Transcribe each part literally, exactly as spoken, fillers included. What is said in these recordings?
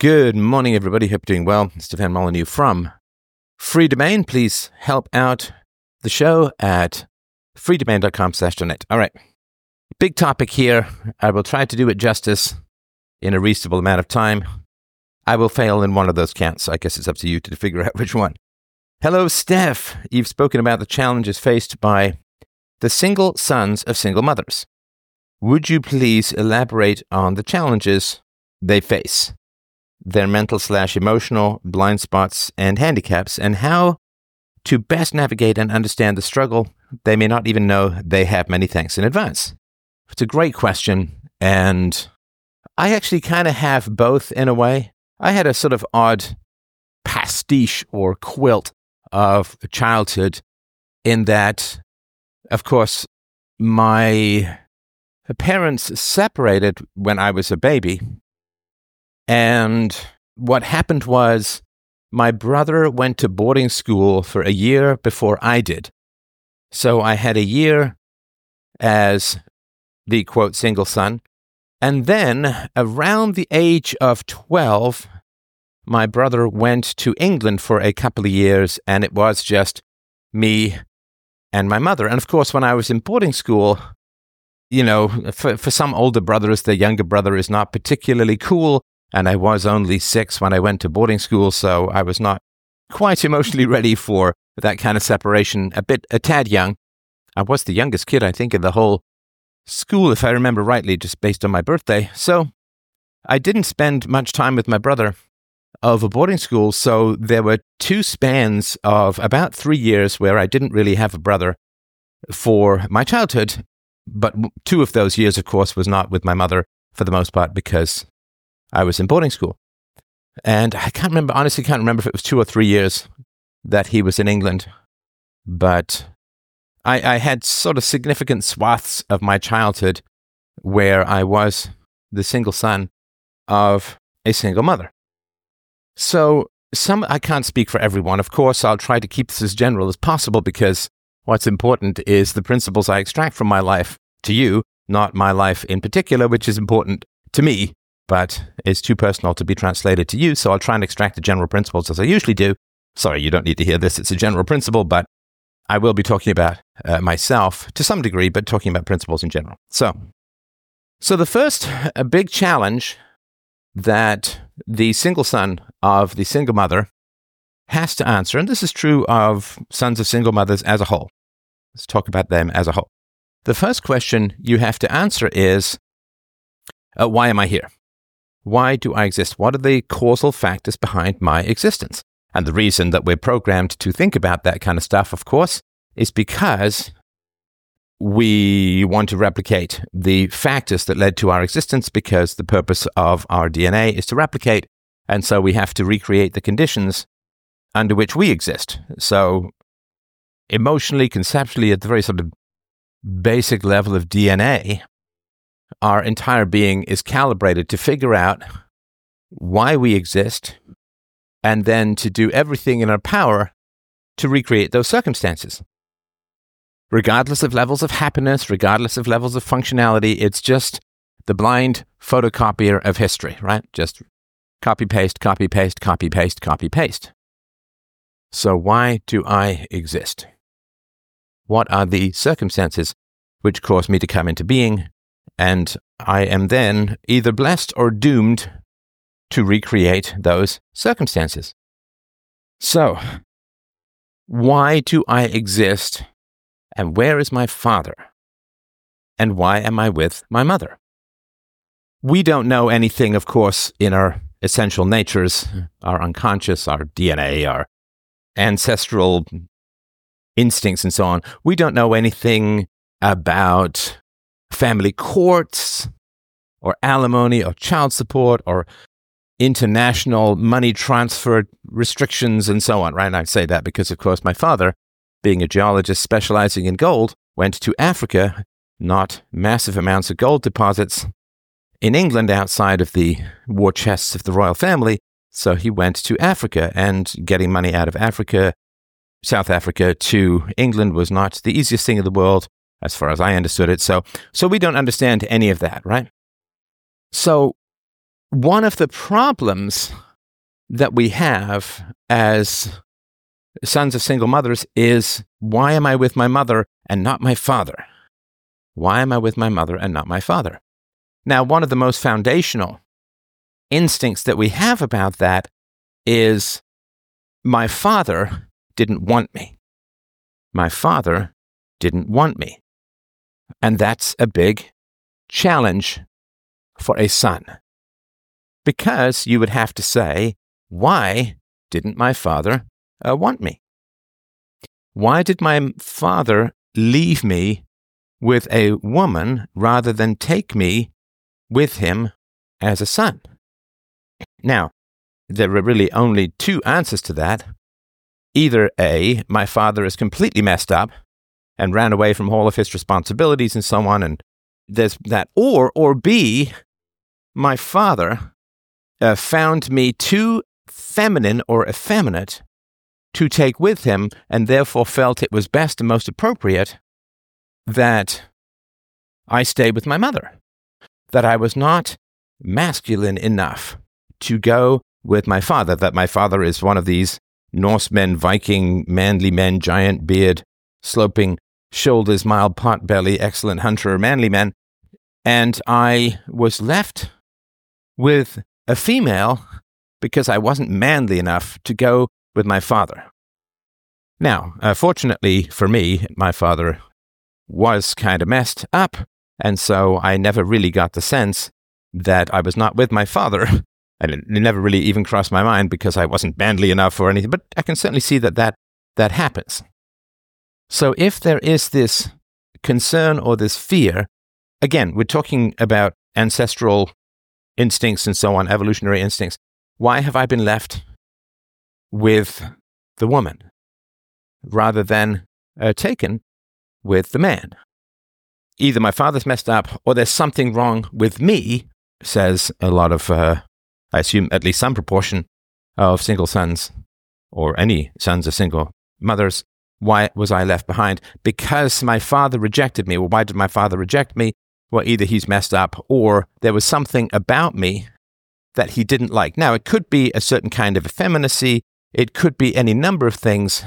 Good morning, everybody. Hope you're doing well. Stefan Molyneux from Free Domain. Please help out the show at freedomain.com slash donate. All right. Big topic here. I will try to do it justice in a reasonable amount of time. I will fail in one of those counts. I guess it's up to you to figure out which one. Hello, Steph. You've spoken about the challenges faced by the single sons of single mothers. Would you please elaborate on the challenges they face, their mental slash emotional blind spots and handicaps, and how to best navigate and understand the struggle they may not even know they have? Many thanks in advance. It's a great question, and I actually kind of have both in a way. I had a sort of odd pastiche or quilt of childhood in that, of course, my parents separated when I was a baby. And what happened was my brother went to boarding school for a year before I did. So I had a year as the, quote, single son. And then around the age of twelve, my brother went to England for a couple of years, and it was just me and my mother. And of course, when I was in boarding school, you know, for, for some older brothers, the younger brother is not particularly cool. And I was only six when I went to boarding school, so I was not quite emotionally ready for that kind of separation. A bit, a tad young. I was the youngest kid, I think, in the whole school, if I remember rightly, just based on my birthday. So I didn't spend much time with my brother over boarding school, so there were two spans of about three years where I didn't really have a brother for my childhood. But two of those years, of course, was not with my mother for the most part because I was in boarding school. And I can't remember, honestly can't remember if it was two or three years that he was in England. But I, I had sort of significant swaths of my childhood where I was the single son of a single mother. So some, I can't speak for everyone. Of course, I'll try to keep this as general as possible because what's important is the principles I extract from my life to you, not my life in particular, which is important to me, but is too personal to be translated to you. So I'll try and extract the general principles as I usually do. Sorry, you don't need to hear this. It's a general principle, but I will be talking about uh, myself to some degree, but talking about principles in general. So, so the first a big challenge that the single son of the single mother has to answer, and this is true of sons of single mothers as a whole. Let's talk about them as a whole. The first question you have to answer is, uh, why am I here? Why do I exist? What are the causal factors behind my existence? And the reason that we're programmed to think about that kind of stuff, of course, is because we want to replicate the factors that led to our existence, because the purpose of our D N A is to replicate. And so we have to recreate the conditions under which we exist. So emotionally, conceptually, at the very sort of basic level of D N A, our entire being is calibrated to figure out why we exist and then to do everything in our power to recreate those circumstances. Regardless of levels of happiness, regardless of levels of functionality, it's just the blind photocopier of history, right? Just copy, paste, copy, paste, copy, paste, copy, paste. So why do I exist? What are the circumstances which cause me to come into being? And I am then either blessed or doomed to recreate those circumstances. So, why do I exist? And where is my father? And why am I with my mother? We don't know anything, of course, in our essential natures, our unconscious, our D N A, our ancestral instincts, and so on. We don't know anything about family courts or alimony or child support or international money transfer restrictions and so on, right? And I say that because, of course, my father, being a geologist specializing in gold, went to Africa, not massive amounts of gold deposits in England outside of the war chests of the royal family. So he went to Africa, and getting money out of Africa, South Africa, to England was not the easiest thing in the world, as far as I understood it. So, so we don't understand any of that, right? So one of the problems that we have as sons of single mothers is, why am I with my mother and not my father? Why am I with my mother and not my father? Now, one of the most foundational instincts that we have about that is, my father didn't want me. My father didn't want me. And that's a big challenge for a son. Because you would have to say, why didn't my father uh, want me? Why did my father leave me with a woman rather than take me with him as a son? Now, there are really only two answers to that. Either A, my father is completely messed up and ran away from all of his responsibilities and so on, and there's that. Or, or B, my father uh, found me too feminine or effeminate to take with him, and therefore felt it was best and most appropriate that I stay with my mother, that I was not masculine enough to go with my father, that my father is one of these Norsemen, Viking, manly men, giant beard, sloping shoulders, mild pot belly, excellent hunter, manly men, and I was left with a female because I wasn't manly enough to go with my father. Now, uh, fortunately for me, my father was kind of messed up, and so I never really got the sense that I was not with my father. And it never really even crossed my mind because I wasn't manly enough or anything, but I can certainly see that that, that happens. So if there is this concern or this fear, again, we're talking about ancestral instincts and so on, evolutionary instincts. Why have I been left with the woman rather than uh, taken with the man? Either my father's messed up or there's something wrong with me, says a lot of, uh, I assume at least some proportion of single sons or any sons of single mothers. Why was I left behind? Because my father rejected me. Well, why did my father reject me? Well, either he's messed up or there was something about me that he didn't like. Now, it could be a certain kind of effeminacy. It could be any number of things.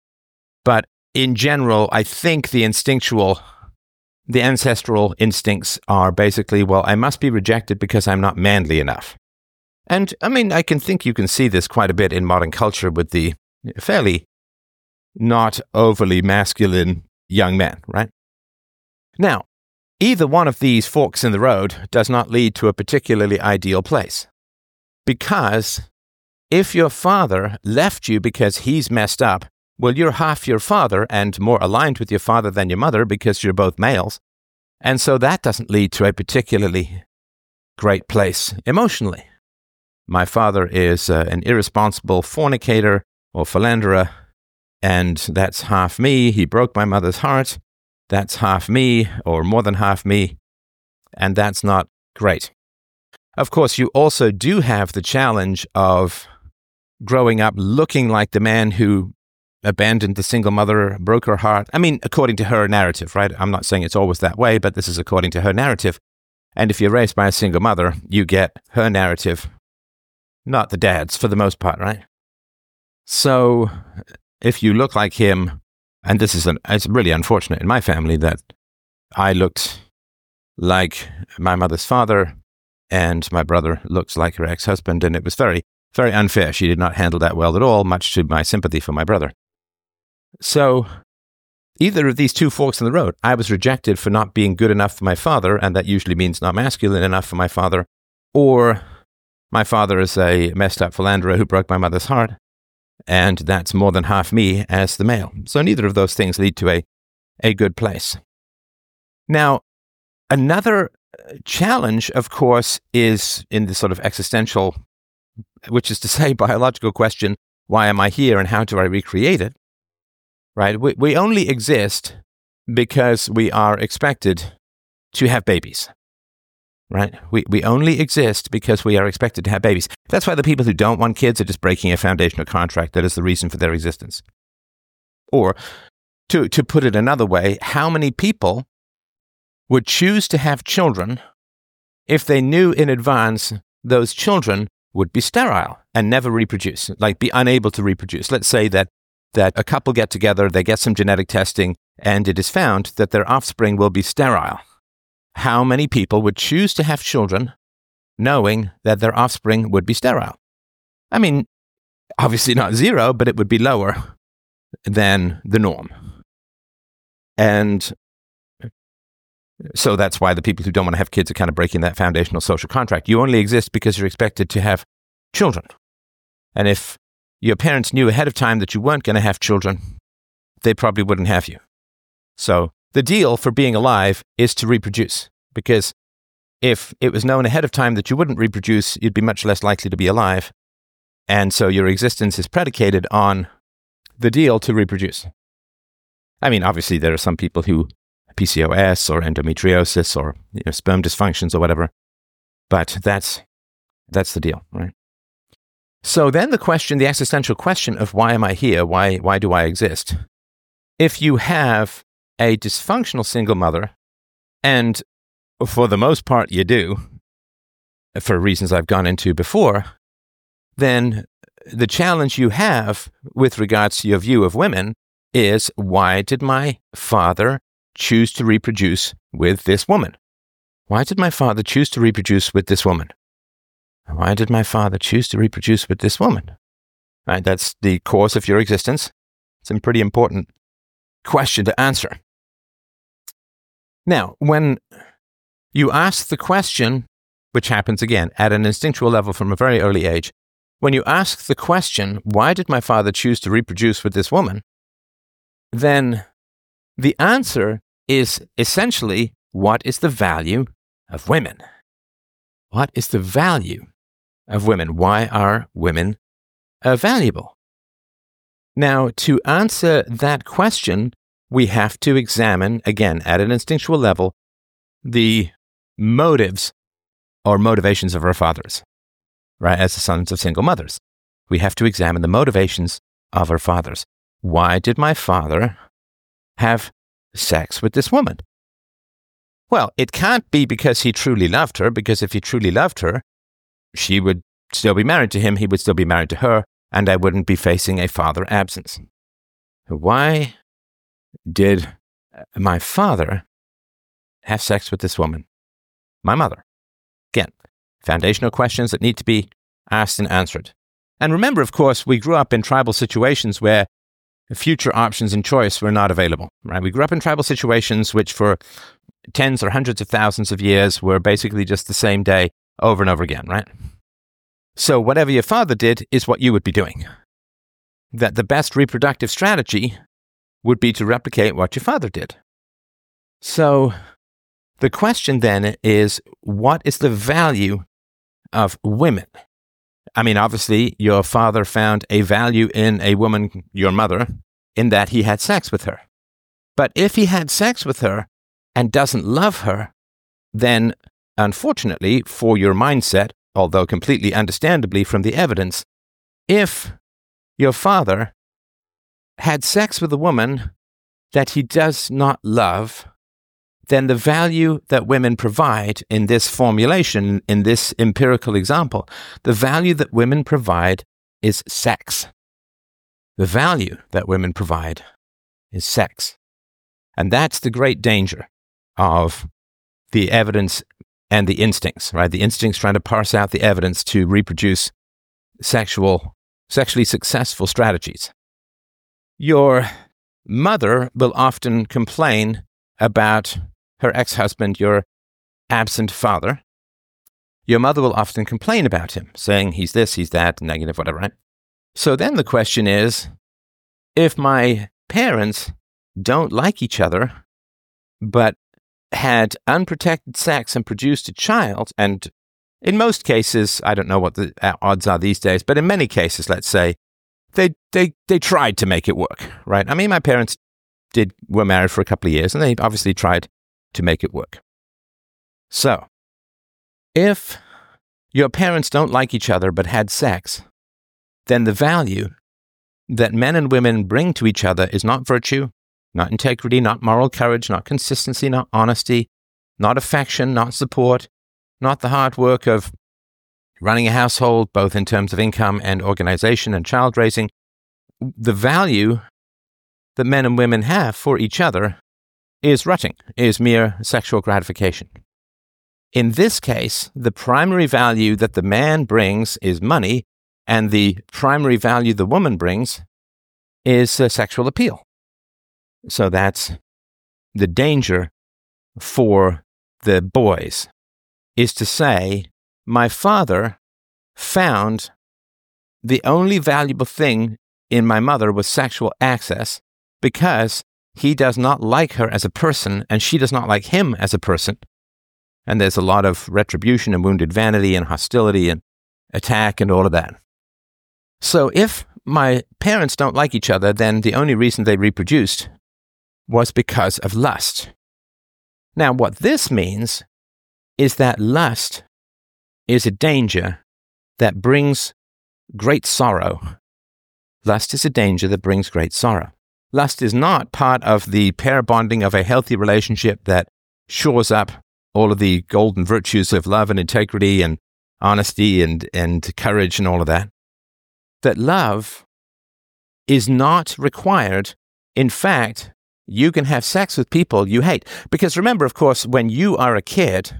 But in general, I think the instinctual, the ancestral instincts are basically, well, I must be rejected because I'm not manly enough. And, I mean, I can think you can see this quite a bit in modern culture with the fairly not overly masculine young men, right? Now, either one of these forks in the road does not lead to a particularly ideal place. Because if your father left you because he's messed up, well, you're half your father and more aligned with your father than your mother because you're both males. And so that doesn't lead to a particularly great place emotionally. My father is uh, an irresponsible fornicator or philanderer, and that's half me. He broke my mother's heart. That's half me, or more than half me, and that's not great. Of course, you also do have the challenge of growing up looking like the man who abandoned the single mother, broke her heart. I mean, according to her narrative, right? I'm not saying it's always that way, but this is according to her narrative. And if you're raised by a single mother, you get her narrative, not the dad's for the most part, right? So if you look like him, and this is an, it's really unfortunate in my family that I looked like my mother's father and my brother looks like her ex-husband, and it was very, very unfair. She did not handle that well at all, much to my sympathy for my brother. So either of these two forks in the road, I was rejected for not being good enough for my father, and that usually means not masculine enough for my father, or my father is a messed up philanderer who broke my mother's heart, and that's more than half me as the male. So neither of those things lead to a, a good place. Now, another challenge, of course, is in the sort of existential, which is to say biological question, why am I here and how do I recreate it? Right? We, we only exist because we are expected to have babies. Right? We we only exist because we are expected to have babies. That's why the people who don't want kids are just breaking a foundational contract. That is the reason for their existence. Or, to, to put it another way, how many people would choose to have children if they knew in advance those children would be sterile and never reproduce, like be unable to reproduce. Let's say that, that a couple get together, they get some genetic testing, and it is found that their offspring will be sterile. How many people would choose to have children knowing that their offspring would be sterile? I mean, obviously not zero, but it would be lower than the norm. And so that's why the people who don't want to have kids are kind of breaking that foundational social contract. You only exist because you're expected to have children. And if your parents knew ahead of time that you weren't going to have children, they probably wouldn't have you. So the deal for being alive is to reproduce, because if it was known ahead of time that you wouldn't reproduce, you'd be much less likely to be alive. And so your existence is predicated on the deal to reproduce. I mean, obviously there are some people who P C O S or endometriosis or you know, sperm dysfunctions or whatever, but that's that's the deal, right? So then the question, the existential question of why am I here? Why why do I exist? If you have a dysfunctional single mother, and for the most part you do, for reasons I've gone into before, then the challenge you have with regards to your view of women is, why did my father choose to reproduce with this woman? Why did my father choose to reproduce with this woman? Why did my father choose to reproduce with this woman? Right, that's the cause of your existence. It's a pretty important question to answer. Now, when you ask the question, which happens again at an instinctual level from a very early age, when you ask the question, why did my father choose to reproduce with this woman? Then the answer is essentially, what is the value of women? What is the value of women? Why are women uh, valuable? Now, to answer that question, we have to examine, again, at an instinctual level, the motives or motivations of our fathers, right? As the sons of single mothers, we have to examine the motivations of our fathers. Why did my father have sex with this woman? Well, it can't be because he truly loved her, because if he truly loved her, she would still be married to him, he would still be married to her, and I wouldn't be facing a father absence. Why did my father have sex with this woman? My mother. Again, foundational questions that need to be asked and answered. And remember, of course, we grew up in tribal situations where future options and choice were not available, right? We grew up in tribal situations which for tens or hundreds of thousands of years were basically just the same day over and over again, right? So whatever your father did is what you would be doing. That the best reproductive strategy would be to replicate what your father did. So the question then is, what is the value of women? I mean, obviously, your father found a value in a woman, your mother, in that he had sex with her. But if he had sex with her and doesn't love her, then unfortunately, for your mindset, although completely understandably from the evidence, if your father had sex with a woman that he does not love, then the value that women provide in this formulation, in this empirical example, the value that women provide is sex. The value that women provide is sex. And that's the great danger of the evidence and the instincts, right? The instincts trying to parse out the evidence to reproduce sexual, sexually successful strategies. Your mother will often complain about her ex-husband, your absent father. Your mother will often complain about him, saying he's this, he's that, negative, whatever, right? So then the question is, if my parents don't like each other, but had unprotected sex and produced a child, and in most cases, I don't know what the odds are these days, but in many cases, let's say, they they they tried to make it work, right? I mean, my parents did were married for a couple of years, and they obviously tried to make it work. So, if your parents don't like each other but had sex, then the value that men and women bring to each other is not virtue, not integrity, not moral courage, not consistency, not honesty, not affection, not support, not the hard work of running a household, both in terms of income and organization and child raising, the value that men and women have for each other is rutting, is mere sexual gratification. In this case, the primary value that the man brings is money, and the primary value the woman brings is uh, sexual appeal. So that's the danger for the boys, is to say, my father found the only valuable thing in my mother was sexual access because he does not like her as a person and she does not like him as a person. And there's a lot of retribution and wounded vanity and hostility and attack and all of that. So if my parents don't like each other, then the only reason they reproduced was because of lust. Now, what this means is that lust is a danger that brings great sorrow. Lust is a danger that brings great sorrow. Lust is not part of the pair bonding of a healthy relationship that shores up all of the golden virtues of love and integrity and honesty and, and courage and all of that. That love is not required. In fact, you can have sex with people you hate. Because remember, of course, when you are a kid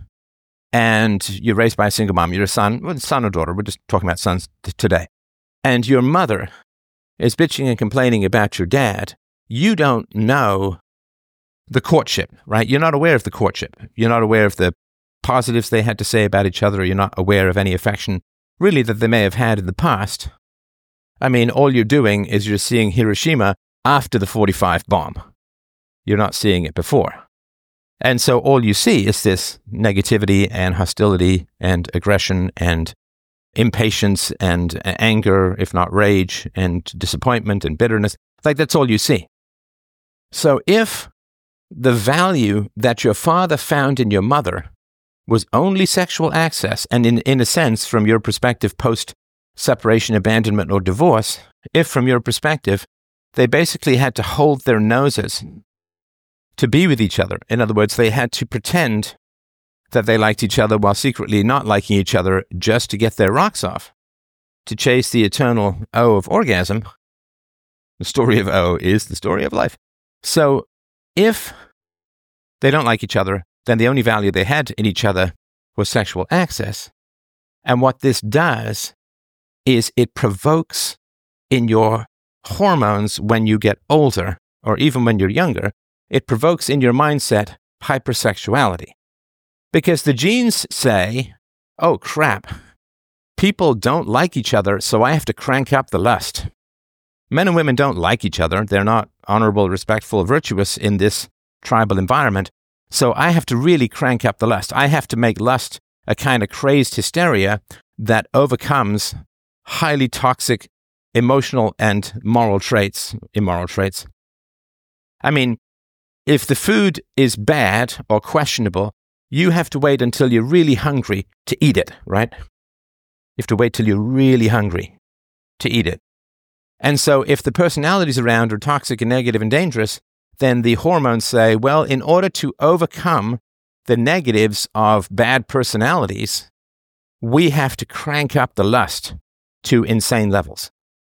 and you're raised by a single mom, you're a son, well, son or daughter, we're just talking about sons t- today, and your mother is bitching and complaining about your dad, you don't know the courtship, right? You're not aware of the courtship. You're not aware of the positives they had to say about each other. You're not aware of any affection, really, that they may have had in the past. I mean, all you're doing is you're seeing Hiroshima after the forty-five bomb. You're not seeing it before. And so all you see is this negativity and hostility and aggression and impatience and anger, if not rage, and disappointment and bitterness. Like, that's all you see. So if the value that your father found in your mother was only sexual access, and in, in a sense, from your perspective, post-separation, abandonment, or divorce, if from your perspective, they basically had to hold their noses to be with each other. In other words, they had to pretend that they liked each other while secretly not liking each other just to get their rocks off, to chase the eternal O of orgasm. The story of O is the story of life. So if they don't like each other, then the only value they had in each other was sexual access. And what this does is it provokes in your hormones when you get older, or even when you're younger, it provokes in your mindset hypersexuality. Because the genes say, oh crap, people don't like each other, so I have to crank up the lust. Men and women don't like each other. They're not honorable, respectful, virtuous in this tribal environment. So I have to really crank up the lust. I have to make lust a kind of crazed hysteria that overcomes highly toxic emotional and moral traits, immoral traits. I mean, if the food is bad or questionable, you have to wait until you're really hungry to eat it, right? You have to wait till you're really hungry to eat it. And so if the personalities around are toxic and negative and dangerous, then the hormones say, well, in order to overcome the negatives of bad personalities, we have to crank up the lust to insane levels.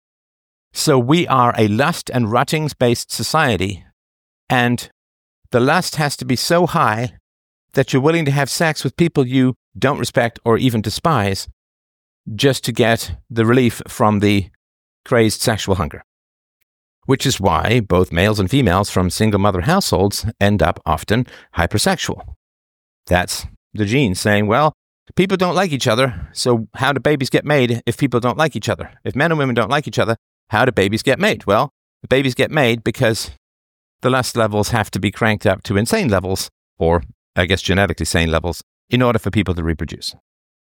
So we are a lust and ruttings-based society, and the lust has to be so high that you're willing to have sex with people you don't respect or even despise just to get the relief from the crazed sexual hunger. Which is why both males and females from single mother households end up often hypersexual. That's the genes saying, well, people don't like each other, so how do babies get made if people don't like each other? If men and women don't like each other, how do babies get made? Well, the babies get made because the lust levels have to be cranked up to insane levels, or I guess genetically sane levels, in order for people to reproduce.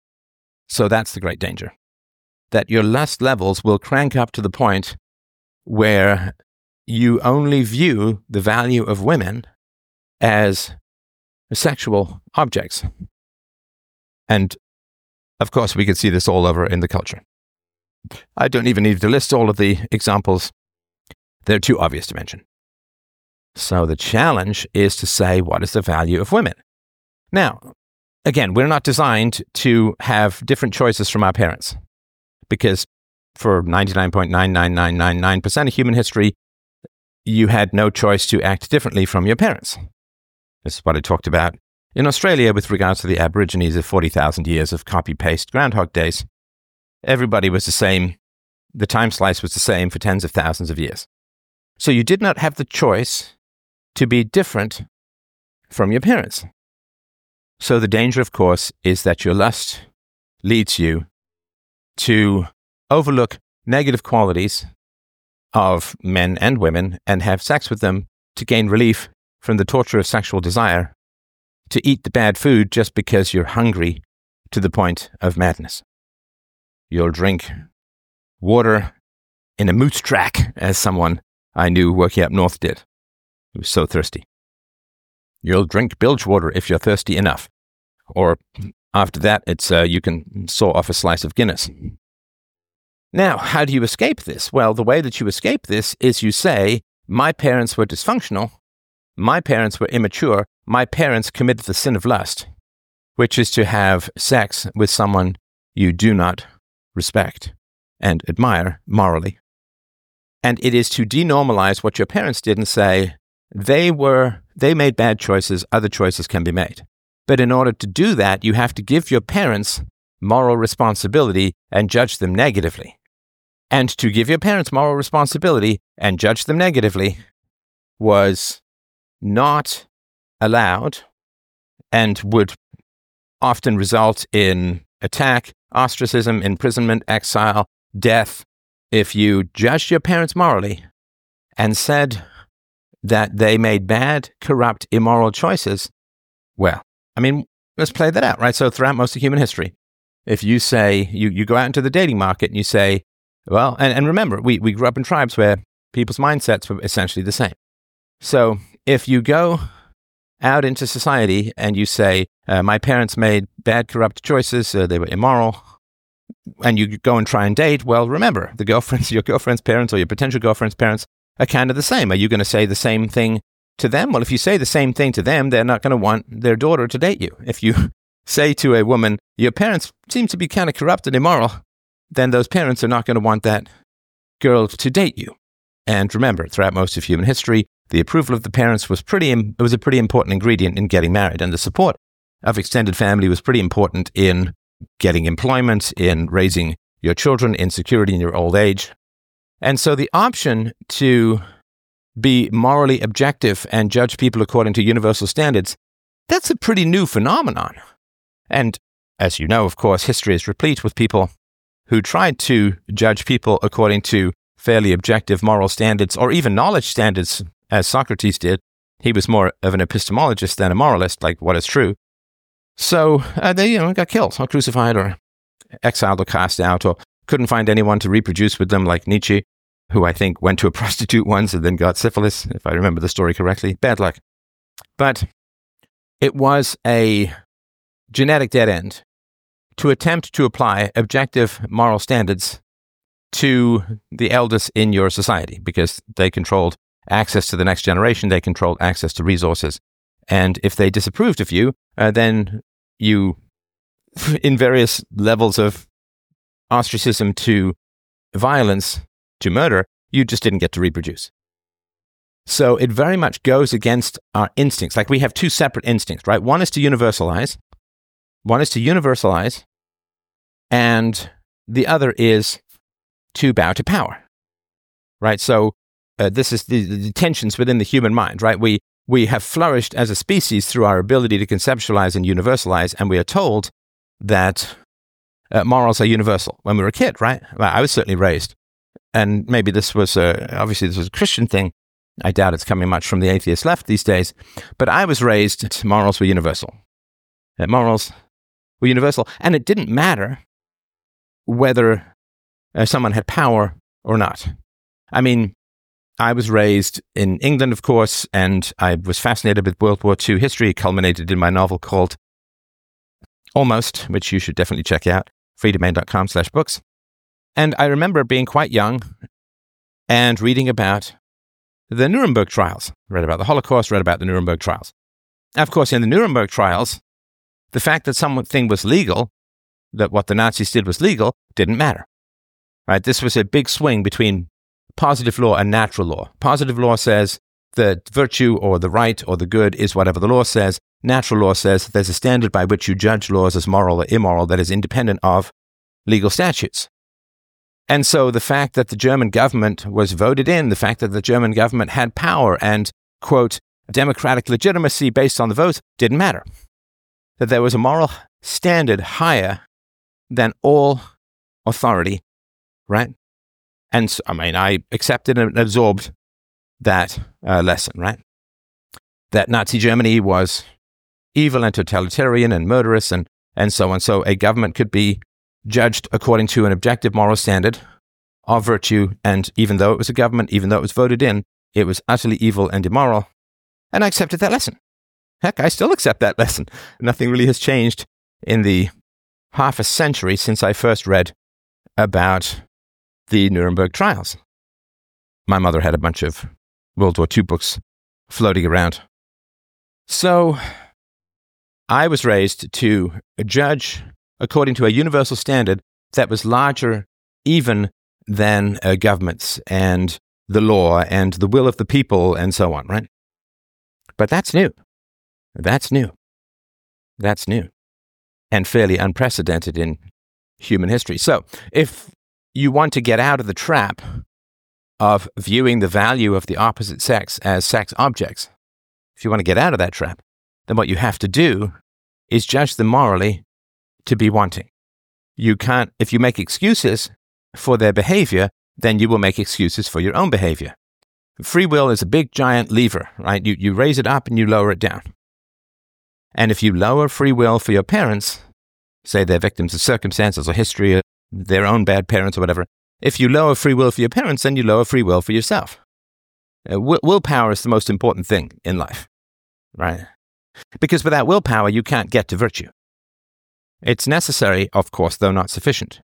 So that's the great danger. That your lust levels will crank up to the point where you only view the value of women as sexual objects. And, of course, we could see this all over in the culture. I don't even need to list all of the examples. They're too obvious to mention. So the challenge is to say, what is the value of women? Now, again, we're not designed to have different choices from our parents, because for ninety-nine point nine nine nine nine nine percent of human history, you had no choice to act differently from your parents. This is what I talked about in Australia with regards to the Aborigines of forty thousand years of copy-paste Groundhog Days. Everybody was the same. The time slice was the same for tens of thousands of years. So you did not have the choice to be different from your parents. So the danger, of course, is that your lust leads you to overlook negative qualities of men and women and have sex with them to gain relief from the torture of sexual desire, to eat the bad food just because you're hungry to the point of madness. You'll drink water in a moose track, as someone I knew working up north did. He was so thirsty. You'll drink bilge water if you're thirsty enough. Or after that, it's uh, you can saw off a slice of Guinness. Now, how do you escape this? Well, the way that you escape this is you say, my parents were dysfunctional, my parents were immature, my parents committed the sin of lust, which is to have sex with someone you do not respect and admire morally. And it is to denormalize what your parents did and say, they were, they made bad choices, other choices can be made. But in order to do that, you have to give your parents moral responsibility and judge them negatively. And to give your parents moral responsibility and judge them negatively was not allowed and would often result in attack, ostracism, imprisonment, exile, death. If you judged your parents morally and said that they made bad, corrupt, immoral choices, well, I mean, let's play that out, right? So throughout most of human history, if you say, you, you go out into the dating market and you say, well, and, and remember, we, we grew up in tribes where people's mindsets were essentially the same. So if you go out into society and you say, uh, my parents made bad, corrupt choices, uh, they were immoral, and you go and try and date, well, remember, the girlfriends, your girlfriend's parents or your potential girlfriend's parents are kind of the same. Are you going to say the same thing to them? Well, if you say the same thing to them, they're not going to want their daughter to date you. If you say to a woman, your parents seem to be kind of corrupt and immoral, then those parents are not going to want that girl to date you. And remember, throughout most of human history, the approval of the parents was pretty, it was a pretty important ingredient in getting married, and the support of extended family was pretty important in getting employment, in raising your children, in security in your old age. And so the option to be morally objective and judge people according to universal standards, that's a pretty new phenomenon. And as you know, of course, history is replete with people who tried to judge people according to fairly objective moral standards or even knowledge standards, as Socrates did. He was more of an epistemologist than a moralist, like what is true. So uh, they you know, got killed or crucified or exiled or cast out or couldn't find anyone to reproduce with them, like Nietzsche, who I think went to a prostitute once and then got syphilis, if I remember the story correctly. Bad luck. But it was a genetic dead end to attempt to apply objective moral standards to the elders in your society, because they controlled access to the next generation, they controlled access to resources. And if they disapproved of you, uh, then you, in various levels of ostracism to violence to murder, you just didn't get to reproduce. So it very much goes against our instincts. Like we have two separate instincts, right? One is to universalize. One is to universalize. And the other is to bow to power, right? So uh, this is the, the tensions within the human mind, right? We we have flourished as a species through our ability to conceptualize and universalize, and we are told that uh, morals are universal when we were a kid, right? Well, I was certainly raised, and maybe this was a, obviously this was a Christian thing. I doubt it's coming much from the atheist left these days, but I was raised, morals were universal. That morals were universal, and it didn't matter whether uh, someone had power or not. I mean, I was raised in England, of course, and I was fascinated with World War Two history. It culminated in my novel called Almost, which you should definitely check out, freedomain.com slash books. And I remember being quite young and reading about the Nuremberg trials. Read about the Holocaust, read about the Nuremberg trials. Of course, in the Nuremberg trials, the fact that something was legal, that what the Nazis did was legal, didn't matter. Right? This was a big swing between positive law and natural law. Positive law says that virtue or the right or the good is whatever the law says. Natural law says that there's a standard by which you judge laws as moral or immoral that is independent of legal statutes. And so the fact that the German government was voted in, the fact that the German government had power and, quote, democratic legitimacy based on the votes didn't matter. That there was a moral standard higher than all authority, right? And so, I mean, I accepted and absorbed that uh, lesson, right? That Nazi Germany was evil and totalitarian and murderous and, and so on. So a government could be judged according to an objective moral standard of virtue. And even though it was a government, even though it was voted in, it was utterly evil and immoral. And I accepted that lesson. Heck, I still accept that lesson. Nothing really has changed in the half a century since I first read about the Nuremberg trials. My mother had a bunch of World War Two books floating around. So I was raised to judge according to a universal standard that was larger even than uh, governments and the law and the will of the people and so on, right? But that's new. That's new. That's new. And fairly unprecedented in human history. So if you want to get out of the trap of viewing the value of the opposite sex as sex objects, if you want to get out of that trap, then what you have to do is judge them morally to be wanting. You can't, if you make excuses for their behavior, then you will make excuses for your own behavior. Free will is a big giant lever, right? You, you raise it up and you lower it down. And if you lower free will for your parents, say they're victims of circumstances or history, or their own bad parents or whatever, if you lower free will for your parents, then you lower free will for yourself. Uh, will, willpower is the most important thing in life, right? Because without willpower, you can't get to virtue. It's necessary, of course, though not sufficient.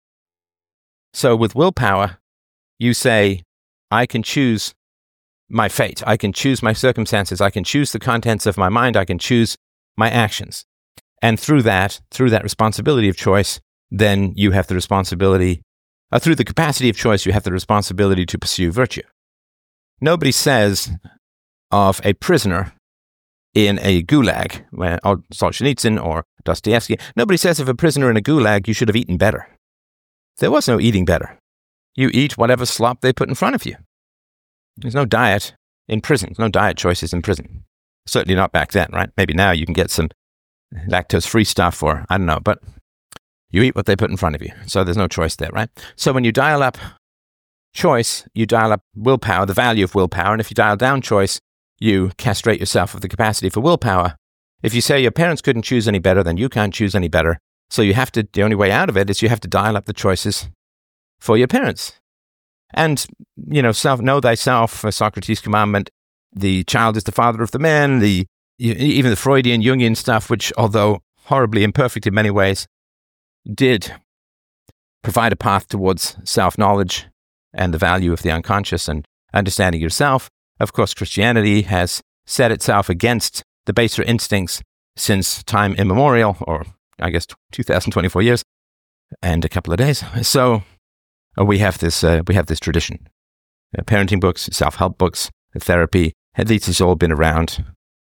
So with willpower, you say, I can choose my fate. I can choose my circumstances. I can choose the contents of my mind. I can choose my actions. And through that, through that responsibility of choice, then you have the responsibility, uh, through the capacity of choice, you have the responsibility to pursue virtue. Nobody says of a prisoner in a gulag, or Solzhenitsyn or Dostoevsky, nobody says of a prisoner in a gulag, you should have eaten better. There was no eating better. You eat whatever slop they put in front of you. There's no diet in prison. There's no diet choices in prison. Certainly not back then, right? Maybe now you can get some lactose-free stuff or, I don't know, but you eat what they put in front of you. So there's no choice there, right? So when you dial up choice, you dial up willpower, the value of willpower. And if you dial down choice, you castrate yourself with the capacity for willpower. If you say your parents couldn't choose any better, then you can't choose any better. So you have to, the only way out of it is you have to dial up the choices for your parents. And, you know, self, know thyself, Socrates' commandment, the child is the father of the man, the even the Freudian, Jungian stuff, which, although horribly imperfect in many ways, did provide a path towards self-knowledge and the value of the unconscious and understanding yourself. Of course, Christianity has set itself against the baser instincts since time immemorial, or I guess two thousand twenty-four years and a couple of days. So uh, we have this uh, we have this tradition. Uh, parenting books, self-help books, therapy, these has all been around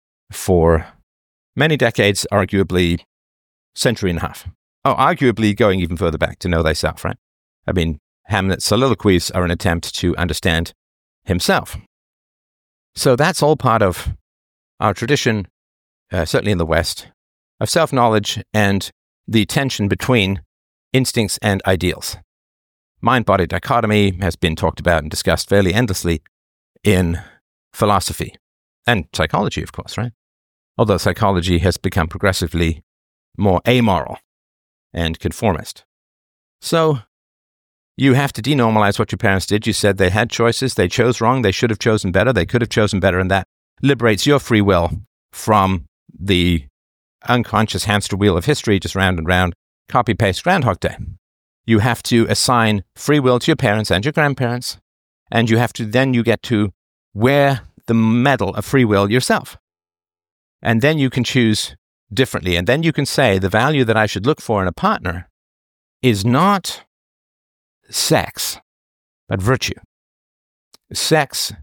for many decades, arguably century and a half. Oh, arguably going even further back to know thyself, right? I mean, Hamlet's soliloquies are an attempt to understand himself. So that's all part of our tradition, uh, certainly in the West, of self-knowledge and the tension between instincts and ideals. Mind-body dichotomy has been talked about and discussed fairly endlessly in philosophy and psychology, of course, right? Although psychology has become progressively more amoral and conformist. So you have to denormalize what your parents did. You said they had choices. They chose wrong. They should have chosen better. They could have chosen better. And that liberates your free will from the unconscious hamster wheel of history, just round and round, copy-paste Groundhog Day. You have to assign free will to your parents and your grandparents. And you have to, then you get to wear the medal of free will yourself. And then you can choose differently. And then you can say the value that I should look for in a partner is not sex, but virtue. Sex,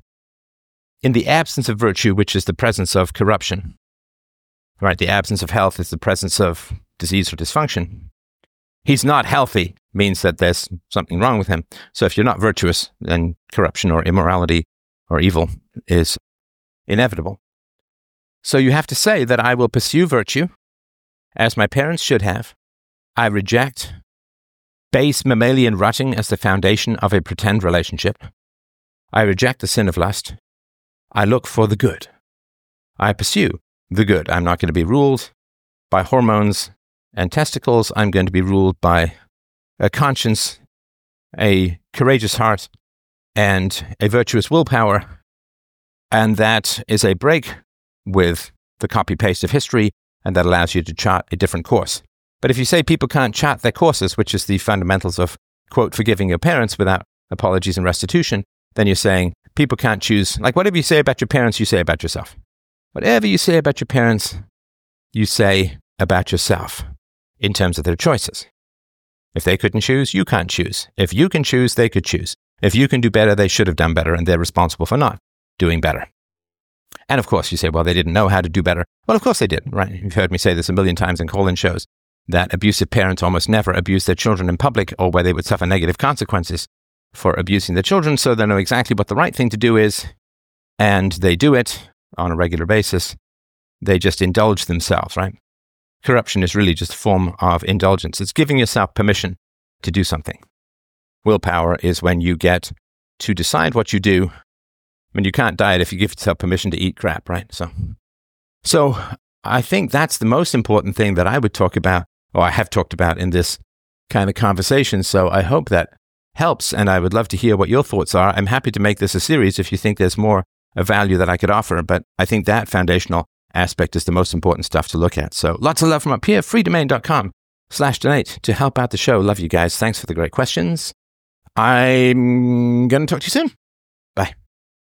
in the absence of virtue, which is the presence of corruption, right? The absence of health is the presence of disease or dysfunction. He's not healthy means that there's something wrong with him. So if you're not virtuous, then corruption or immorality or evil is inevitable. So you have to say that I will pursue virtue as my parents should have. I reject base mammalian rutting as the foundation of a pretend relationship. I reject the sin of lust. I look for the good. I pursue the good. I'm not going to be ruled by hormones and testicles. I'm going to be ruled by a conscience, a courageous heart, and a virtuous willpower. And that is a break with the copy-paste of history, and that allows you to chart a different course. But if you say people can't chart their courses, which is the fundamentals of, quote, forgiving your parents without apologies and restitution, then you're saying people can't choose, like whatever you say about your parents, you say about yourself. Whatever you say about your parents, you say about yourself in terms of their choices. If they couldn't choose, you can't choose. If you can choose, they could choose. If you can do better, they should have done better, and they're responsible for not doing better. And of course, you say, well, they didn't know how to do better. Well, of course they did, right? You've heard me say this a million times in call-in shows, that abusive parents almost never abuse their children in public, or where they would suffer negative consequences for abusing their children, so they know exactly what the right thing to do is, and they do it on a regular basis. They just indulge themselves, right? Corruption is really just a form of indulgence. It's giving yourself permission to do something. Willpower is when you get to decide what you do. I mean, you can't diet if you give yourself permission to eat crap, right? So, so I think that's the most important thing that I would talk about, or I have talked about in this kind of conversation. So I hope that helps, and I would love to hear what your thoughts are. I'm happy to make this a series if you think there's more of value that I could offer, but I think that foundational aspect is the most important stuff to look at. So lots of love from up here, freedomain.com slash donate to help out the show. Love you guys. Thanks for the great questions. I'm going to talk to you soon. Bye.